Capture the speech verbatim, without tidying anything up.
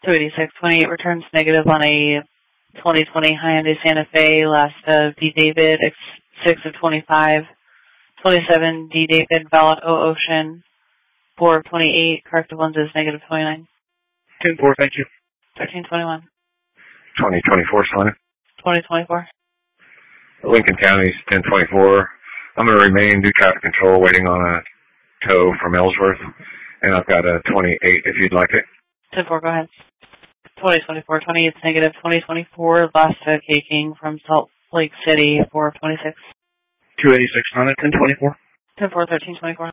two eighty-six twenty-eight returns negative on a twenty twenty Hyundai Santa Fe, last of D. David, six of twenty-five, twenty-seven D. David, valid O Ocean, four of twenty-eight, corrective lenses negative twenty-nine. ten four, thank you. thirteen twenty-one. twenty twenty-four, Selena. twenty twenty-four. Lincoln County's ten twenty-four. I'm going to remain due traffic control waiting on a tow from Ellsworth, and I've got a twenty-eight if you'd like it. ten four, go ahead. twenty twenty-four, twenty-eight negative, twenty twenty-four, last uh, King from Salt Lake City, four of twenty-six. two eighty-six, Selena, ten twenty-four. ten four, thirteen twenty-four.